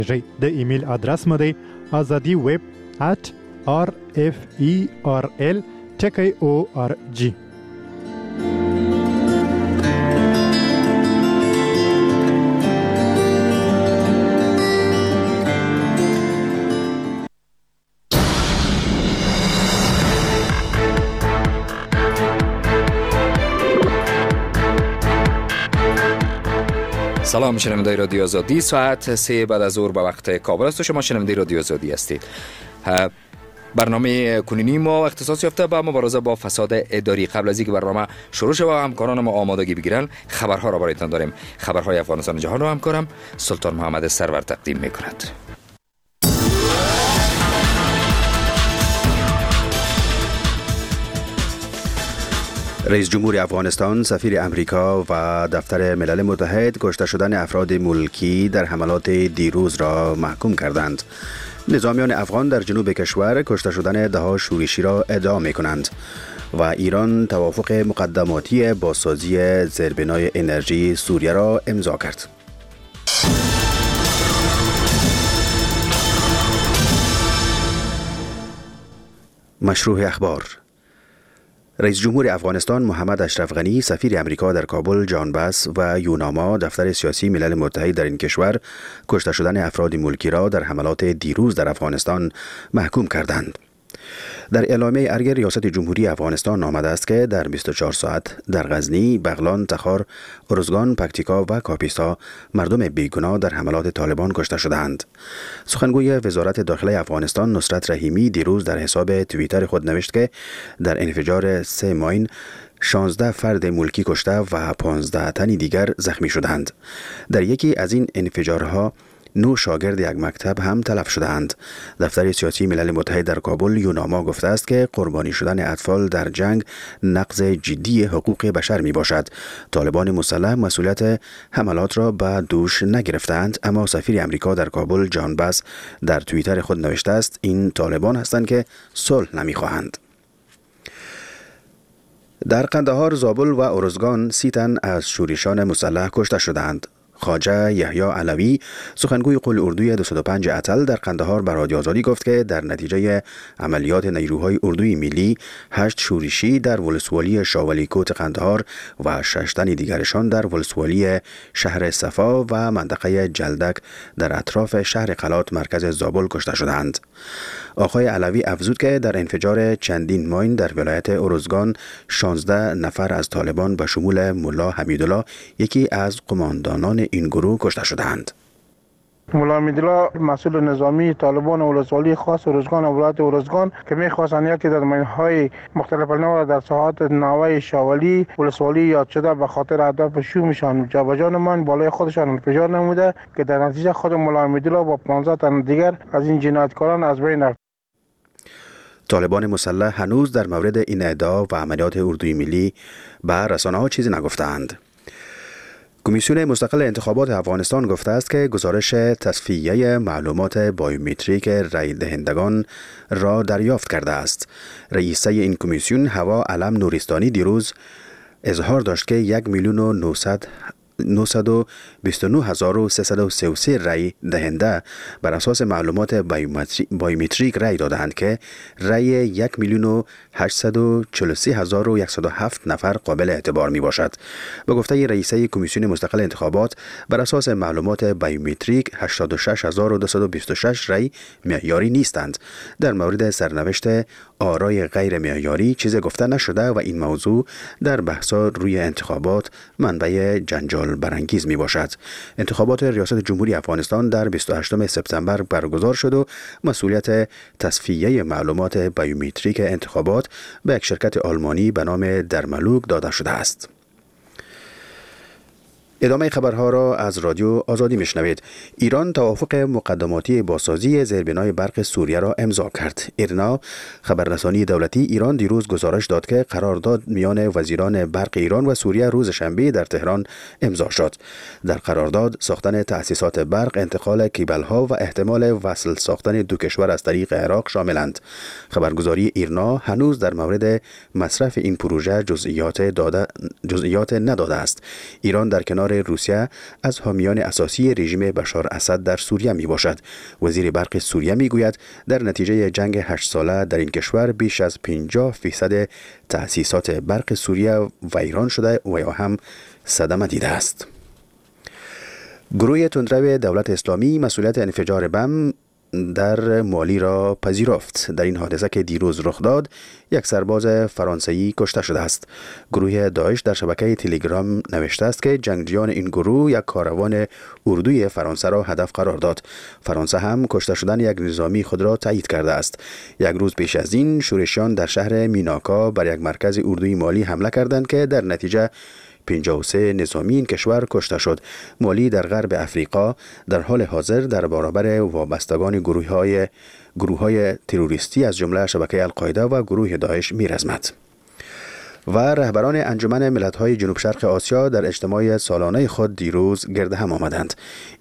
د ایمیل آدرس مده azadiweb@rferl.org. سلام شنونده رادیو آزادی، ساعت 3 بعد از ظهر به وقت کابل است و شما شنونده رادیو آزادی هستید. برنامه کنونی ما اختصاص یافته به مبارزه با فساد اداری. قبل از اینکه برنامه شروع شود همکاران ما آمادگی بگیرن، خبرها را برایتان داریم. خبرهای افغانستان و جهان را همکارم سلطان محمد سرور تقدیم میکند. رئیس جمهور افغانستان، سفیر امریکا و دفتر ملل متحد کشته شدن افراد ملکی در حملات دیروز را محکوم کردند. نظامیان افغان در جنوب کشور کشته شدن ده‌ها شورشی را ادعا می کنند و ایران توافق مقدماتی بازسازی زیربنای انرژی سوریه را امضا کرد. مشروع اخبار. رئیس جمهور افغانستان محمد اشرف غنی، سفیر امریکا در کابل جان باس و یوناما دفتر سیاسی ملل متحد در این کشور کشته شدن افراد ملکی را در حملات دیروز در افغانستان محکوم کردند. در اعلامیه ارگ ریاست جمهوری افغانستان آمده است که در 24 ساعت در غزنی، بغلان، تخار، ارزگان، پکتیکا و کاپیسا مردم بیگناه در حملات طالبان کشته شدند. سخنگوی وزارت داخله افغانستان نصرت رحیمی دیروز در حساب توییتر خود نوشت که در انفجار 3 ماین 16 فرد ملکی کشته و 15 تن دیگر زخمی شدند. در یکی از این انفجارها 9 شاگرد یک مکتب هم تلف شدند. دفتر سیاسی ملل متحد در کابل یوناما گفته است که قربانی شدن اطفال در جنگ نقض جدی حقوق بشر می باشد. طالبان مسلح مسئولیت حملات را به دوش نگرفتند، اما سفیر امریکا در کابل جان باس در توییتر خود نوشته است این طالبان هستند که صلح نمی خواهند. در قندهار، زابل و ارزگان 30 تن از شورشان مسلح کشته شدند. خواجه یحیی علوی، سخنگوی قول اردوی 205 اتل در قندهار به رادیو آزادی گفت که در نتیجه عملیات نیروهای اردوی ملی 8 شورشی در ولسوالی شاولی کوت قندهار و 6 تن دیگرشان در ولسوالی شهر صفا و منطقه جلدک در اطراف شهر قلات مرکز زابل کشته شدند. آقای علوی افزود که در انفجار چندین ماین در ولایت ارزگان 16 نفر از طالبان به شمول ملا حمیدالله، یکی از قماندانان این گروه، کشته شدند. ملا حمیدالله مسئول نظامی طالبان ولسوالی خاص ارزگان و ولایت ارزگان که می‌خواستند یکی در ماین‌های مختلف النوع در ساحات ناوه شاولی ولسوالی یاد شده به خاطر هدف شومشان جابجا نمایند بالای خودشان انفجار نموده که در نتیجه خود ملا حمیدالله با 15 تن دیگر از این جنایتکاران از بین رفت. طالبان مسلح هنوز در مورد این ادعا و عملیات اردوی ملی به رسانه‌ها چیزی نگفتند. کمیسیون مستقل انتخابات افغانستان گفته است که گزارش تصفیه معلومات بایومتریک رای دهندگان را دریافت کرده است. رئیسه این کمیسیون هوا علم نورستانی دیروز اظهار داشت که 1,929,333 رای دهنده بر اساس معلومات بایومتریک رای دادند که رای 1,843,107 نفر قابل اعتبار می باشد. به گفته رئیسه کمیسیون مستقل انتخابات بر اساس معلومات بایومتریک 86,226 رای معیاری نیستند. در مورد سرنوشت آرای غیر معیاری چیزی گفته نشده و این موضوع در بحث‌ها روی انتخابات منبع جنجال برانگیز می باشد. انتخابات ریاست جمهوری افغانستان در 28 سپتامبر برگزار شد و مسئولیت تصفیه معلومات بایومتریک انتخابات به یک شرکت آلمانی به نام درملوک داده شده است. ادامه خبرها را از رادیو آزادی میشنوید. ایران توافق مقدماتی بازسازی زیربنای برق سوریه را امضا کرد. ایرنا، خبررسانی دولتی ایران، دیروز گزارش داد که قرارداد میان وزیران برق ایران و سوریه روز شنبه در تهران امضا شد. در قرارداد ساختن تأسیسات برق، انتقال کیبل‌ها و احتمال وصل ساختن دو کشور از طریق عراق شاملند. خبرگزاری ایرنا هنوز در مورد مصرف این پروژه جزئیات نداده است. ایران در کنار کار روسیه از حامیان اساسی رژیم بشار اسد در سوریه می باشد. وزیر برق سوریه می گوید در نتیجه جنگ 8 ساله در این کشور بیش از 50% تأسیسات برق سوریه ویران شده و یا هم صدمه دیده است. گروه تندرو دولت اسلامی مسئولیت انفجار بم در مالی را پذیرفت. در این حادثه که دیروز رخ داد، یک سرباز فرانسوی کشته شده است. گروه داعش در شبکه تلگرام نوشته است که جنگجویان این گروه یک کاروان اردوی فرانسه را هدف قرار داد. فرانسه هم کشته شدن یک نظامی خود را تایید کرده است. یک روز پیش از این شورشیان در شهر میناکا بر یک مرکز اردوی مالی حمله کردند که در نتیجه 53 نظامی این کشور کشته شد. مالی در غرب افریقا در حال حاضر در برابر وابستگان گروه‌های تروریستی از جمله شبکه القاعده و گروه داعش می‌رزمد. و رهبران انجمن ملت‌های جنوب شرق آسیا در اجتماع سالانه خود دیروز گرد هم آمدند.